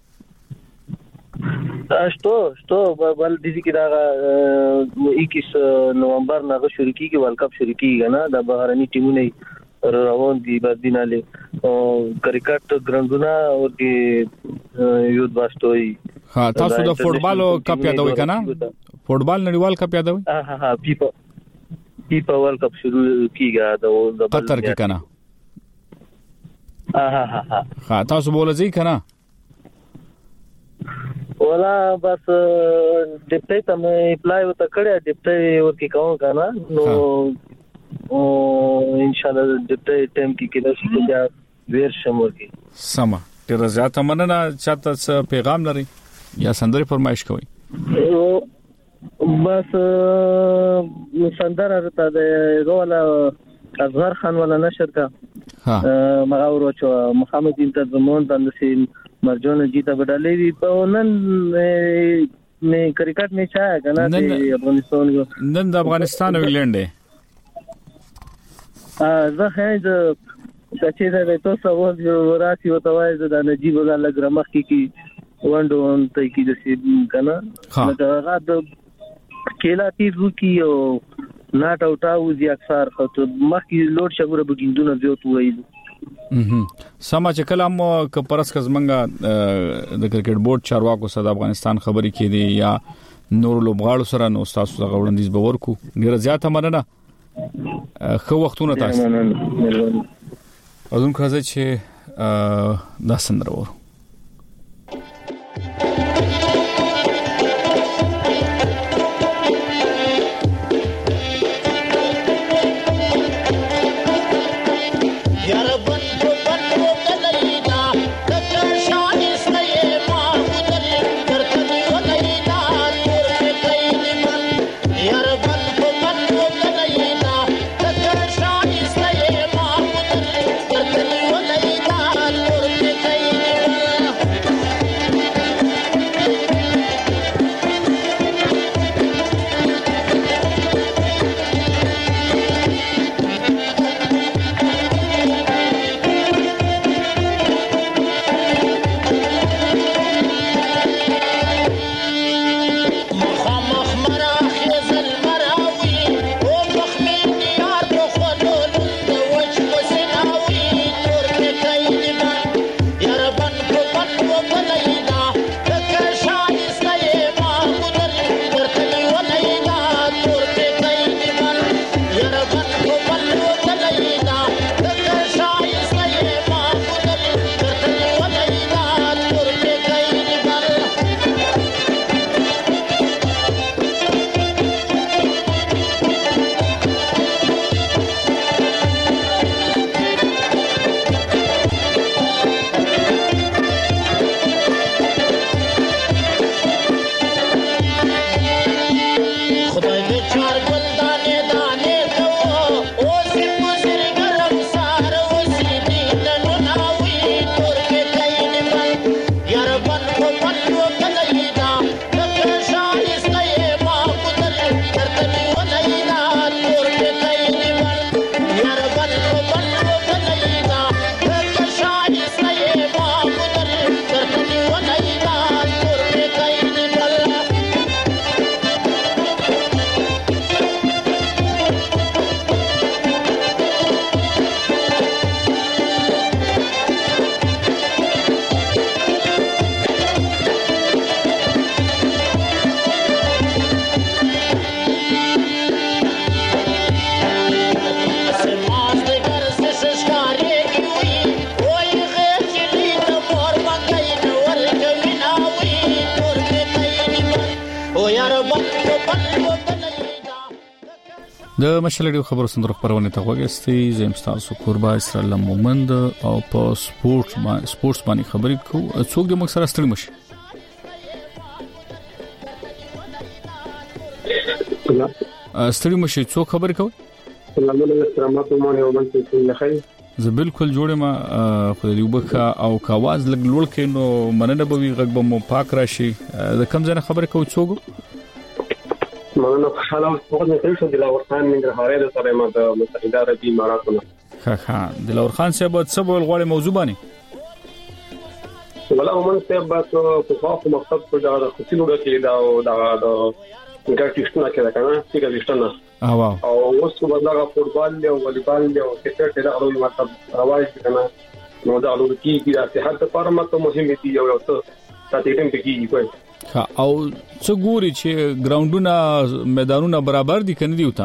شته شته بل دي چې دا اکیس نومبر نه شروع کیږي ورلد کپ شروع کیږي نه د بهرني ټیمونه روان دي بدیناله او کرکټ ګراوندونه او د یوت واستوي ها تاسو د فوټبال کپ یادوي کنه فوټبال نړیوال کپ یادوي ها ها پیپا پیپا ورلد کپ شروع کیږي د قطر کې کنه ها ها ها ها تاسو بولځي کنه ولا بس ډیپټي ته مې اپلای وته کړی ډیپټي ورکی کوم کنه نو او ان شاء الله د ټیم کې کېدل شي چې ویر شمور کی سما ډیر زیاته مننه چاته څه پیغام لري یا سندري فرمایش کوي بس سندره ته د رولا اظهر خان ولا نشر کا ها مغاورو چ محمد انت زمون باندې مرجون جیتا بدلې وی په نن نه کرکټ نه چا کنه د افغانستان نن د افغانستان او انګلند ا زه هیڅ چې دا ته څه و راسي او توای د نجیب غل ګرمخ کی وندون ته کی د سی کنه دا غد کېلا تیزو کی او ناټ اوټ او زی اکثر خاطر مخکې لوډ شګوره بګیندونه زیات وایي هم سما چې کلام ک پرس کز منګه د کرکټ بورډ چارواکو سره افغانستان خبري کړي یا نور لوبغاړو سره نو تاسو څنګه وړاندیز به ورکو ډیر زیاته مننه خو وختونه تاسو اذن کړه چې دا سندرو د مشلډیو خبرو سندرو خبرونه ته وګورئ زم تاسو قربا اسرائیل مومند او په سپورت باندې سپورتس باندې خبرې کو څوک د مکسر استړي مشي استړي مشي څوک خبرې کوي سلام علیکم مونږ یو بل څه لخي زه بالکل جوړه ما خو دې وبخه او کاواز لګ لوړ کینو مننه به وي غږ به مو پاک راشي د کم ځنه خبرې کوي څوک مننه خوشاله اوسم چې څه دلاور خان من غهاره د سره ما د متحده عربی اماراتونو ها ها دلاور خان صاحب څه بول غواړي موضوع باندې ولا ومن صاحب تاسو په خاص مقصد په دا خصوصي لوګه کې دا دا ګټښتونه کړه کنه چې ګټښتونه او او اوس په بدلګه فوټبال او والیبال او کرکټ دا غوړي مطلب راوای کنه نو دا لوګه کې د صحت لپاره ماته مهم دي یو یو څه تاسو ټیم کې کیږي ها او څو ګوري چې ګراوندونه میدانونه برابر دي کنه دی وتا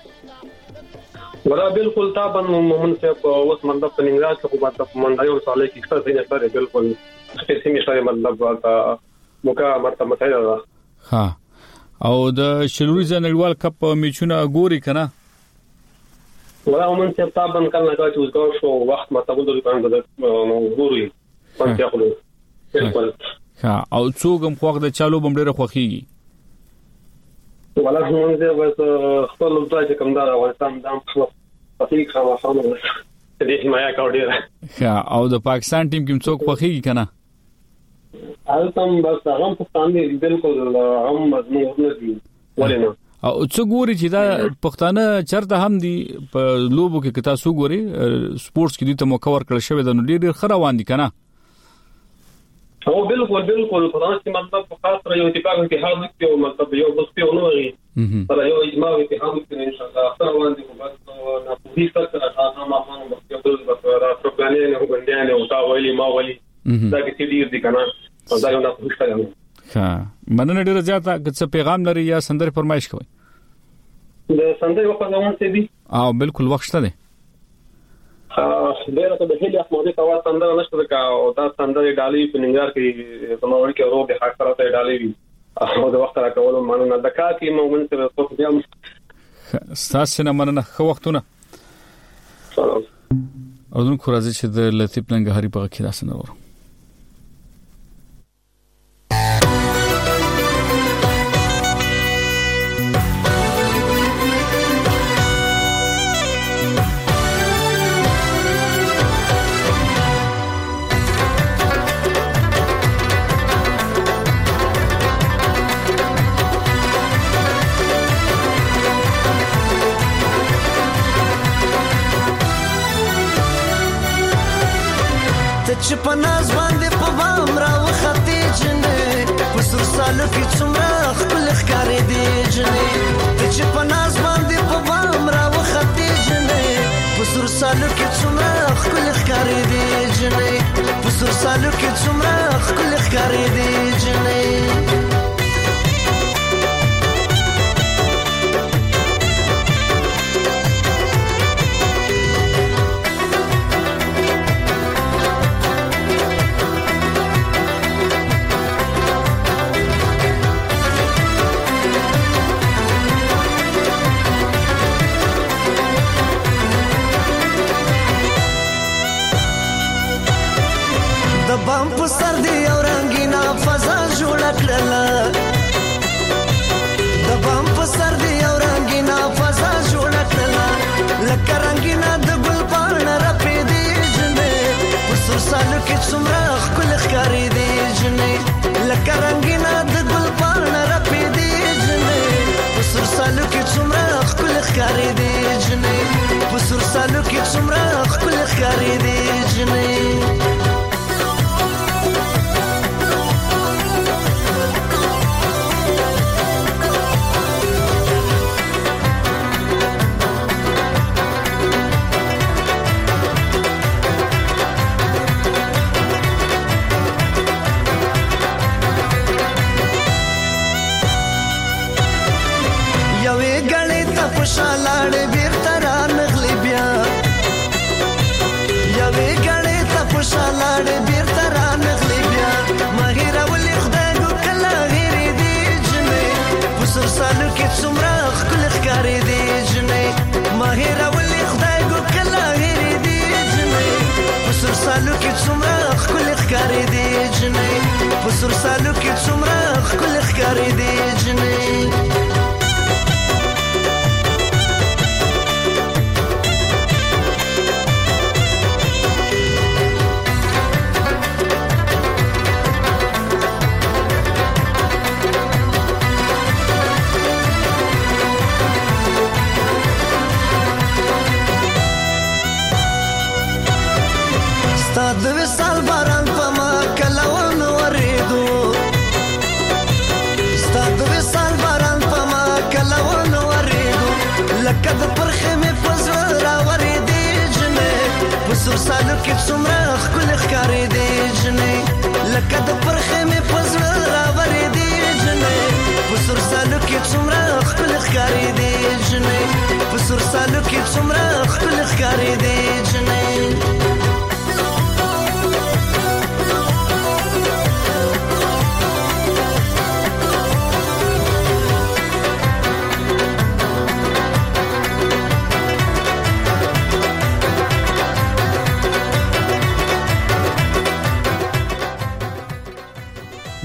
ولا بالکل طبعا مومن صاحب اوس مطلب په انګلیسي کې مطلب منډای او صالح کې څه نه سره بالکل سپیسیمي شای مطلب تا موکا مرته متایدا ها او د شلوري ځنړوال کپ میچونه ګوري کنه ولا ومن سبتابن کله کا چې وګور شو وخت ماته ودل باندې نو ګوري پنځه خلو بالکل ها او څوګم خوغ د چالو بمډره خوخيږي ولا هم زه بس خپل ځای کوم دا افغانستان دام خو پاتې خامہ خامہ دې حمایه کاوډي ها او د پاکستان ټیم کوم څوک خوخيږي کنه البته بس هغه پښتانه بالکل هم مضمون نه دي ولنه او څو ګوري چې دا پښتانه چرته هم دي په لوبو کې کتا سو ګوري سپورتس کې دي ته مو کور کړل شوی د نو ډیر خروان دي کنه او بالکل بالکل فرانس کې مطلب خاصه یو اتفاق اتحاد کې او مطلب یو بس په نو وي پر یو اجماع اتحاد کې ان شاء الله خروان دي بس نه په هیڅ تر هغه ما ما بس یو بل بس را څنګه نه وګندانه او تا ویلي ما ویلي دا کې دې دي کنه او دا یو نه خوشاله ها مننه ډیره زیاته که پیغام لري یا سندره فرمایش کوي د سندره وخت زمون څه دي او بالکل وخت شته ها ډیره ته د هلي احمدي کوا سندره نشته کا او دا سندره ډالي په ننګار کې زموږ کې اورو به حق سره ډالي وي او د وخت را کول مانه د کا کې مومن سره څه دي تاسو نه مننه خو وختونه او دن خو راځي چې د لطیف ننګهاري په کې راځنه ورو چې په ناز باندې په بام را وختې جنې په سر سالو کې څومره خپل ښکارې دي جنې چې په ناز باندې په بام را وختې جنې په سر سالو کې څومره خپل ښکارې دي جنې په سر سالو کې څومره خپل ښکارې دي جنې بام په سر دی او رنگینا فضا جوړ کړل د بام په سر دی او رنگینا فضا جوړ کړل لکه رنگینا د ګل پاڼه را پېدې جنې په سر سالو کې څومره خپل ښکارې دي جنې لکه رنگینا د ګل پاڼه را پېدې جنې په سر سالو کې څومره خپل ښکارې دي جنې په سر سالو کې څومره خپل ښکارې دي جنې شالاړ بیرته را نغلی بیا یوې غړې ته په شالاړ بیرته را نغلی بیا ماهر ولې خدای ګو کله غیرې دی جنې په سر سالو کې څومره خپل ښکارې دی جنې ماهر ولې خدای ګو کله غیرې دی جنې په سر سالو کې څومره خپل ښکارې دی جنې په سر سالو کې څومره خپل ښکارې دی جنې د وصال باران په ما کلاون ورېدو ستا د وصال باران په ما کلاون ورېدو لکه د پرخې مې په زړه راورېدې جنې په سر سالو کې څومره ښکل ښکارېدې جنې لکه د پرخې مې په زړه راورېدې جنې په سر سالو کې څومره ښکل ښکارېدې جنې په سر سالو کې څومره ښکل ښکارېدې جنې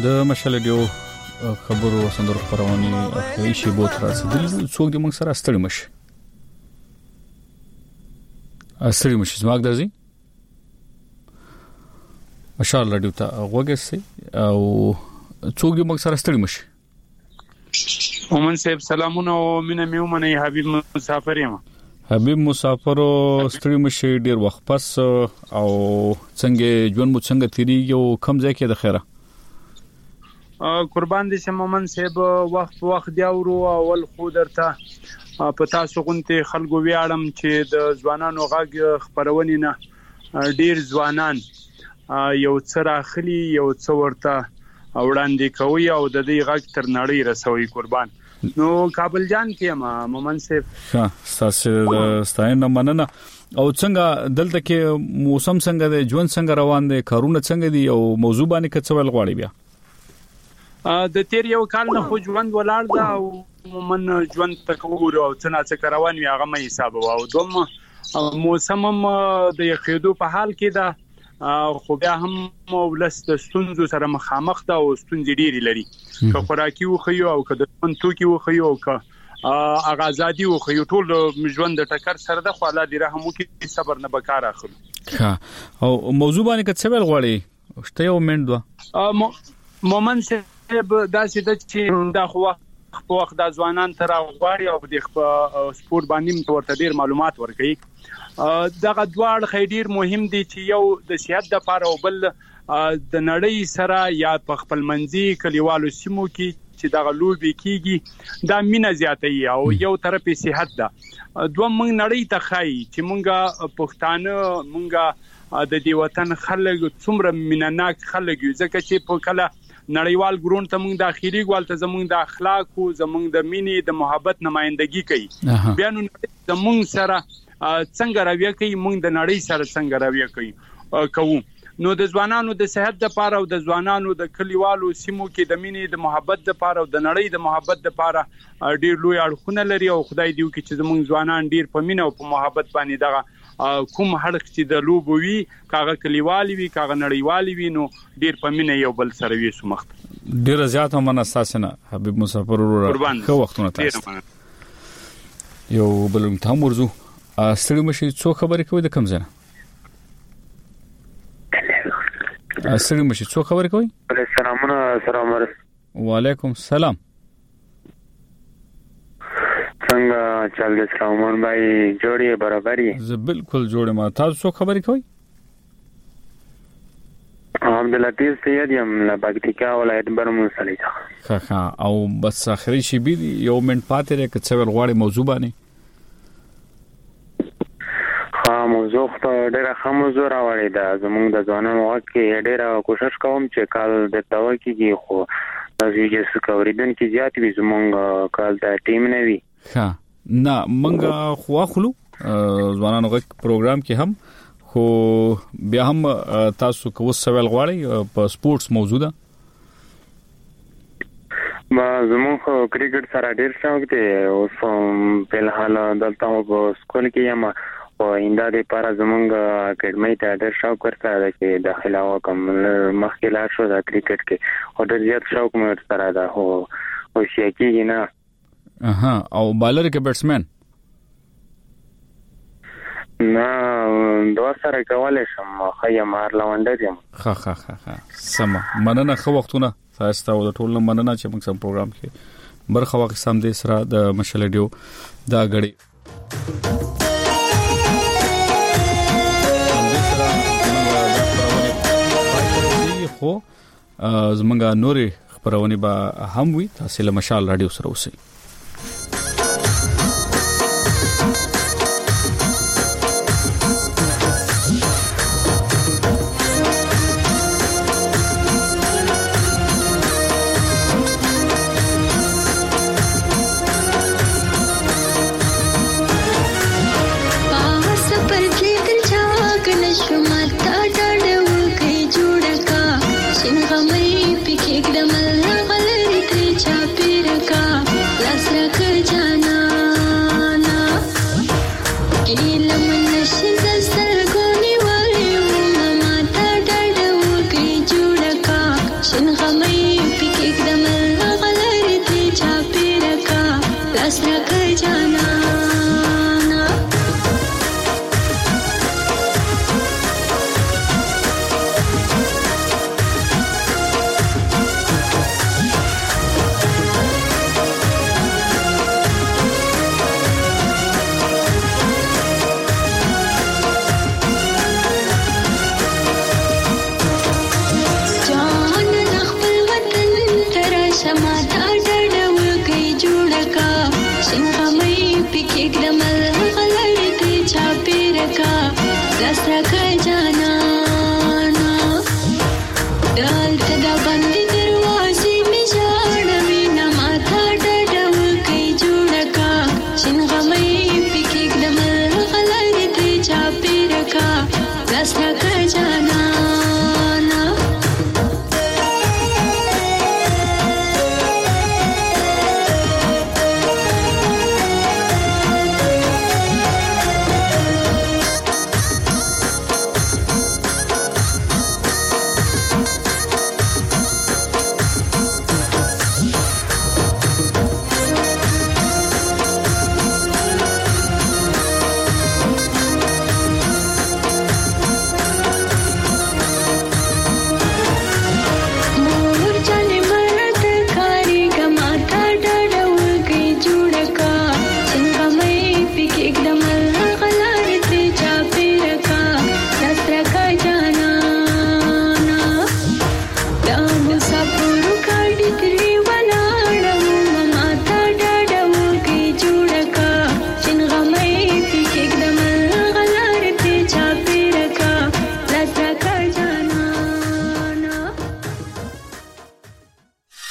د مشالډیو خبرو سندرو پرونی اخی شی بوت راسدل څوک د موږ سره ستړي مشي ستړي مشي زماګ درځي مشال رادیو ته وګورئ او څوک د موږ سره ستړي مشي مومن صاحب سلامونه او مینه میومنه حبیب مسافر یم حبیب مسافر ستړي مشي ډیر وخت پس او څنګه ژوند مو څنګه تیریږي او کم ځای کې د خیره قربان دي چې مومن صاحب وخت وخت دی ورو اول خو درته په تاسو غونته خلکو ویاړم چې د ځوانانو غږ خبرونی نه ډیر ځوانان یو څرا خلی یو څورته وړاندې کوي او د دې غږ تر نړۍ رسوي قربان نو کابل جان کې ما مومن صاحب ها تاسو ستاینه مننه او څنګه دلته کې موسم څنګه دی ژوند څنګه روان دی کارونه څنګه دي او موضوع باندې کڅول غواړي بیا د تیر یو کال نه خو ژوند ولاړ دا او من ژوند تکور او څنګه روان وي هغه مې حساب او دوم موسم د یخېدو په حال کې دا خو بیا هم ولست ستونزو سره مخامخ دا او ستونزې ډېری لري که خوراکي وخیو او که د منتوکي وخیو او که اغه ازادي وخیو ټول ژوند د ټکر سره د خو الله دې رحم وکړي صبر نه بکار اخلو ها او موضوع باندې کڅول غواړي شته یو منډه مومن صاحب دا چې د دا خو په وخت د ځوانان تر غواړي او د سپورت باندې ورته ډیر معلومات ورکړي دغه دوړ خېډیر مهم دي چې یو د صحت د لپاره او بل د نړۍ سره یا په خپل منځي کلیوالو سیمو کې چې دغه لوبي کیږي دا مینه زیاتوي او یو طرف صحت ده دوه موږ نړۍ ته خای چې موږ پښتانه موږ د دې وطن خلک څومره مینناک خلک یو ځکه چې په کله نړیوال ګرون ته موږ داخلي ګوالته زموږ د اخلاق او زموږ د مینې د محبت نمائندګي کوي بیا نو زموږ سره څنګه راوي کوي موږ د نړۍ سره څنګه راوي کوي کوو نو د ځوانانو د صحت لپاره او د ځوانانو د کلیوالو سیمو کې د مینې د محبت لپاره او د نړۍ د محبت لپاره ډیر لوی اړخونه لري او خدای دې وکړي چې زموږ ځوانان ډیر په مینه او په محبت باندې دغه کوم هړخ چې د لوبوي کاغه کلیوالي وي کاغه نړیوالي وي نو ډیر په مینه یو بل سره وي سمخت ډیر زیات هم اساسنه حبیب مسافر ورو خو وختونه تاسو یو بلوم ته مرزو ستړي مشي څو خبرې کوي د کم ځنه ستړي مشي څو خبرې کوي سلامونه السلام علیکم وعلیکم السلام څنګه چل دې سلامون بھائی جوړې برابرۍ زه بالکل جوړه ما تاسو څو خبرې کوي عبداللطیف سید یم له پکتیکا ولایت برمون سلیجا ها ها او بس اخري شی بي یو منټ پاتې راک څو غواړي موضوع باندې ها موضوع ته ډېر ښه موضوع راوړی دا زموږ د ځوانانو کې ډېر کوشش کوم چې کال د تاو کېږي خو د ویډیو سکوریدن کې زیات وي زموږ کال د ټیم نه وي ها نه منګه خو اخلو ځوانانو غږ پروګرام کې هم خو بیا هم تاسو کو سوال غواړئ په سپورتس موضوع ده ما زموږ کرکټ سره ډېر شوق دی او په الحال دلته په سکول کې یم او انده د لپاره زموږ اکیډمي ته ډېر شوق ورته چې داخله وکم مخکې لا شو د کرکټ کې او ډېر زیات شوق مې سره ده هو او شي کې نه اها او بالر کې بیټسمن نه دوه سره کولای شم خیا مار لوندر یم ها ها ها سم مننه خو وختونه تاسو ته ټول مننه چې موږ سم پروګرام کې برخه واخ سم دې سره د مشلډیو دا غړي خو زمونږه نوري خبرونه به هم وي تاسو له مشال رادیو سره اوسئ Shinghamai pikik damal na galeri tri cha piraka لاس راکړه جانانا Let's